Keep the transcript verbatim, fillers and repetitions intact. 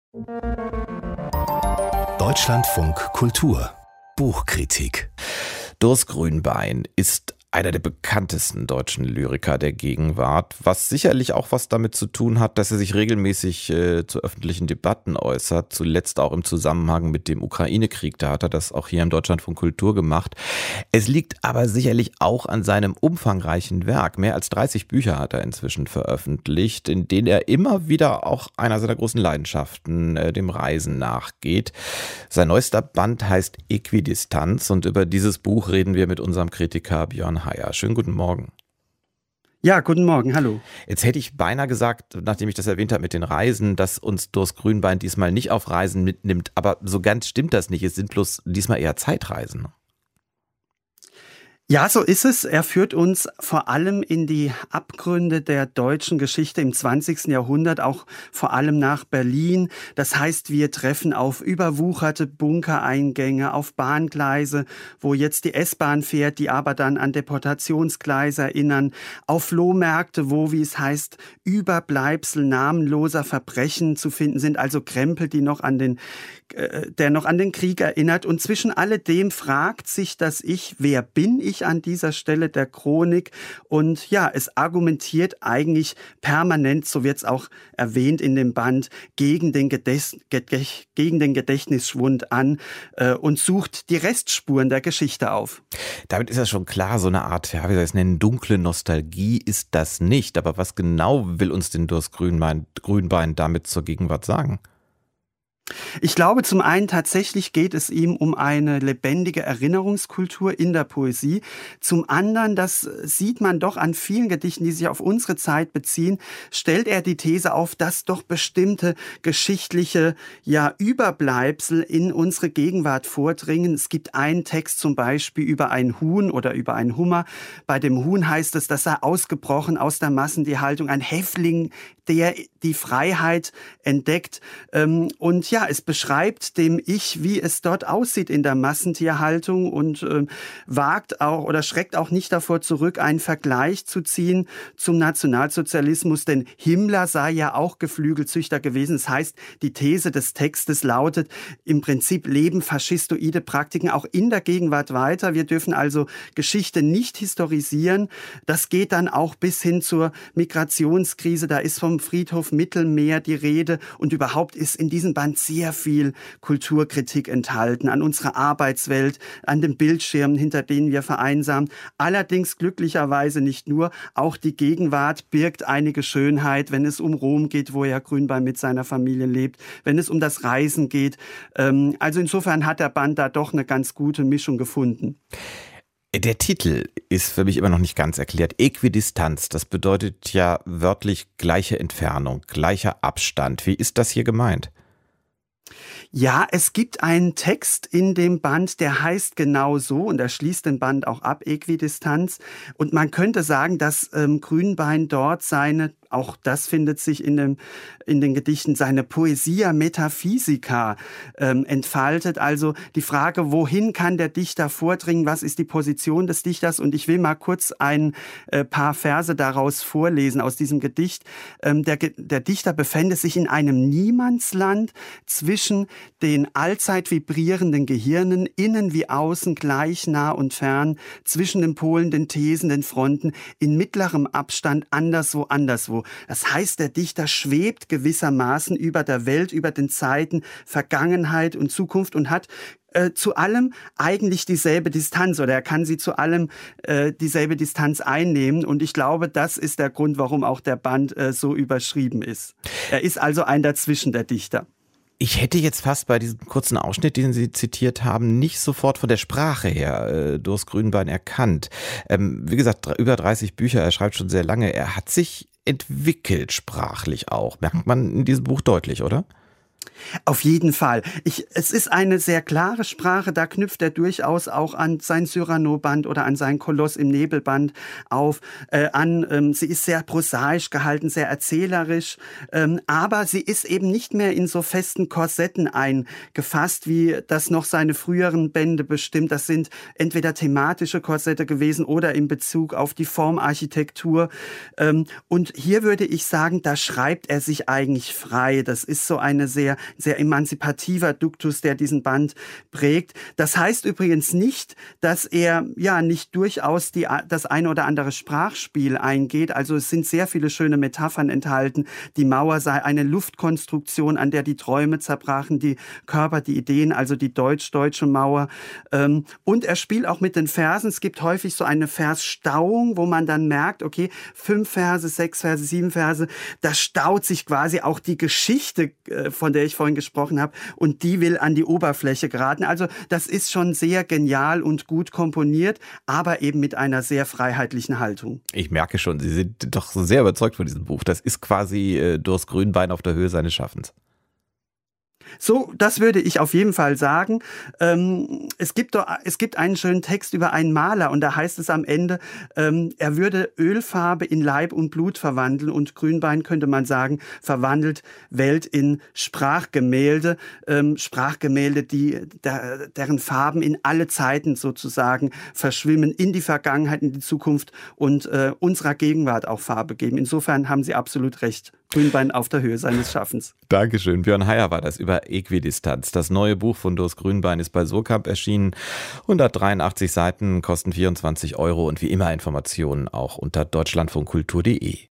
Deutschlandfunk Kultur Buchkritik. Durst Grünbein ist einer der bekanntesten deutschen Lyriker der Gegenwart, was sicherlich auch was damit zu tun hat, dass er sich regelmäßig äh, zu öffentlichen Debatten äußert, zuletzt auch im Zusammenhang mit dem Ukraine-Krieg, da hat er das auch hier im Deutschlandfunk Kultur gemacht. Es liegt aber sicherlich auch an seinem umfangreichen Werk. Mehr als dreißig Bücher hat er inzwischen veröffentlicht, in denen er immer wieder auch einer seiner großen Leidenschaften, äh, dem Reisen, nachgeht. Sein neuester Band heißt Äquidistanz und über dieses Buch reden wir mit unserem Kritiker Björn Heyer. Schönen guten Morgen. Ja, guten Morgen, hallo. Jetzt hätte ich beinahe gesagt, nachdem ich das erwähnt habe mit den Reisen, dass uns Durst Grünbein diesmal nicht auf Reisen mitnimmt, aber so ganz stimmt das nicht. Es sind bloß diesmal eher Zeitreisen. Ja, so ist es. Er führt uns vor allem in die Abgründe der deutschen Geschichte im zwanzigsten Jahrhundert, auch vor allem nach Berlin. Das heißt, wir treffen auf überwucherte Bunkereingänge, auf Bahngleise, wo jetzt die S-Bahn fährt, die aber dann an Deportationsgleise erinnern, auf Flohmärkte, wo, wie es heißt, Überbleibsel namenloser Verbrechen zu finden sind, also Krempel, die noch an den, äh, der noch an den Krieg erinnert. Und zwischen alledem fragt sich das Ich, wer bin ich an dieser Stelle der Chronik? Und ja, es argumentiert eigentlich permanent, so wird es auch erwähnt in dem Band, gegen den, Gedächt, Gedächt, gegen den Gedächtnisschwund an äh, und sucht die Restspuren der Geschichte auf. Damit ist ja schon klar, so eine Art, ja, wie soll ich es nennen, dunkle Nostalgie ist das nicht. Aber was genau will uns denn Durst Grünbein, Grünbein damit zur Gegenwart sagen? Ich glaube, zum einen tatsächlich geht es ihm um eine lebendige Erinnerungskultur in der Poesie. Zum anderen, das sieht man doch an vielen Gedichten, die sich auf unsere Zeit beziehen, stellt er die These auf, dass doch bestimmte geschichtliche, ja, Überbleibsel in unsere Gegenwart vordringen. Es gibt einen Text zum Beispiel über ein Huhn oder über einen Hummer. Bei dem Huhn heißt es, dass er ausgebrochen aus der Massentierhaltung, ein Häftling, der die Freiheit entdeckt. Und ja, es beschreibt dem Ich, wie es dort aussieht in der Massentierhaltung und äh, wagt auch oder schreckt auch nicht davor zurück, einen Vergleich zu ziehen zum Nationalsozialismus, denn Himmler sei ja auch Geflügelzüchter gewesen. Das heißt, die These des Textes lautet, im Prinzip leben faschistoide Praktiken auch in der Gegenwart weiter. Wir dürfen also Geschichte nicht historisieren. Das geht dann auch bis hin zur Migrationskrise. Da ist vom Friedhof Mittelmeer die Rede und überhaupt ist in diesem Band sehr viel Kulturkritik enthalten an unserer Arbeitswelt, an den Bildschirmen, hinter denen wir vereinsamen. Allerdings glücklicherweise nicht nur, auch die Gegenwart birgt einige Schönheit, wenn es um Rom geht, wo Herr Grünbein mit seiner Familie lebt, wenn es um das Reisen geht. Also insofern hat der Band da doch eine ganz gute Mischung gefunden. Der Titel ist für mich immer noch nicht ganz erklärt. Äquidistanz, das bedeutet ja wörtlich gleiche Entfernung, gleicher Abstand. Wie ist das hier gemeint? Ja, es gibt einen Text in dem Band, der heißt genau so und er schließt den Band auch ab, Äquidistanz. Und man könnte sagen, dass ähm, Grünbein dort seine, auch das findet sich in, dem, in den Gedichten, seine Poesia Metaphysica ähm, entfaltet. Also die Frage, wohin kann der Dichter vordringen, was ist die Position des Dichters? Und ich will mal kurz ein äh, paar Verse daraus vorlesen aus diesem Gedicht. Ähm, der, der Dichter befände sich in einem Niemandsland zwischen den allzeit vibrierenden Gehirnen, innen wie außen, gleich nah und fern, zwischen den Polen, den Thesen, den Fronten, in mittlerem Abstand, anderswo, anderswo. Das heißt, der Dichter schwebt gewissermaßen über der Welt, über den Zeiten, Vergangenheit und Zukunft und hat äh, zu allem eigentlich dieselbe Distanz oder er kann sie zu allem äh, dieselbe Distanz einnehmen und ich glaube, das ist der Grund, warum auch der Band äh, so überschrieben ist. Er ist also ein Dazwischen, der Dichter. Ich hätte jetzt fast bei diesem kurzen Ausschnitt, den Sie zitiert haben, nicht sofort von der Sprache her äh, Durst Grünbein erkannt. Ähm, wie gesagt, über dreißig Bücher, er schreibt schon sehr lange. Er hat sich entwickelt sprachlich auch. Merkt man in diesem Buch deutlich, oder? Auf jeden Fall. Ich, es ist eine sehr klare Sprache, da knüpft er durchaus auch an sein Cyrano-Band oder an sein Koloss im Nebelband auf, äh, an. Ähm, sie ist sehr prosaisch gehalten, sehr erzählerisch, ähm, aber sie ist eben nicht mehr in so festen Korsetten eingefasst, wie das noch seine früheren Bände bestimmt. Das sind entweder thematische Korsette gewesen oder in Bezug auf die Formarchitektur. Ähm, und hier würde ich sagen, da schreibt er sich eigentlich frei. Das ist so eine sehr sehr, sehr emanzipativer Duktus, der diesen Band prägt. Das heißt übrigens nicht, dass er ja nicht durchaus die, das eine oder andere Sprachspiel eingeht. Also es sind sehr viele schöne Metaphern enthalten. Die Mauer sei eine Luftkonstruktion, an der die Träume zerbrachen, die Körper, die Ideen, also die deutsch-deutsche Mauer. Und er spielt auch mit den Versen. Es gibt häufig so eine Versstauung, wo man dann merkt, okay, fünf Verse, sechs Verse, sieben Verse, da staut sich quasi auch die Geschichte, von der ich vorhin gesprochen habe, und die will an die Oberfläche geraten. Also das ist schon sehr genial und gut komponiert, aber eben mit einer sehr freiheitlichen Haltung. Ich merke schon, Sie sind doch sehr überzeugt von diesem Buch. Das ist quasi äh, Durst Grünbein auf der Höhe seines Schaffens. So, das würde ich auf jeden Fall sagen. Ähm, es gibt doch, es gibt einen schönen Text über einen Maler und da heißt es am Ende, ähm, er würde Ölfarbe in Leib und Blut verwandeln und Grünbein, könnte man sagen, verwandelt Welt in Sprachgemälde. Ähm, Sprachgemälde, die, der, deren Farben in alle Zeiten sozusagen verschwimmen, in die Vergangenheit, in die Zukunft und äh, unserer Gegenwart auch Farbe geben. Insofern haben Sie absolut recht. Grünbein auf der Höhe seines Schaffens. Dankeschön. Björn Heyer war das über Äquidistanz. Das neue Buch von Durst Grünbein ist bei Surkamp erschienen. hundertdreiundachtzig Seiten, kosten vierundzwanzig Euro und wie immer Informationen auch unter deutschlandfunkkultur punkt de.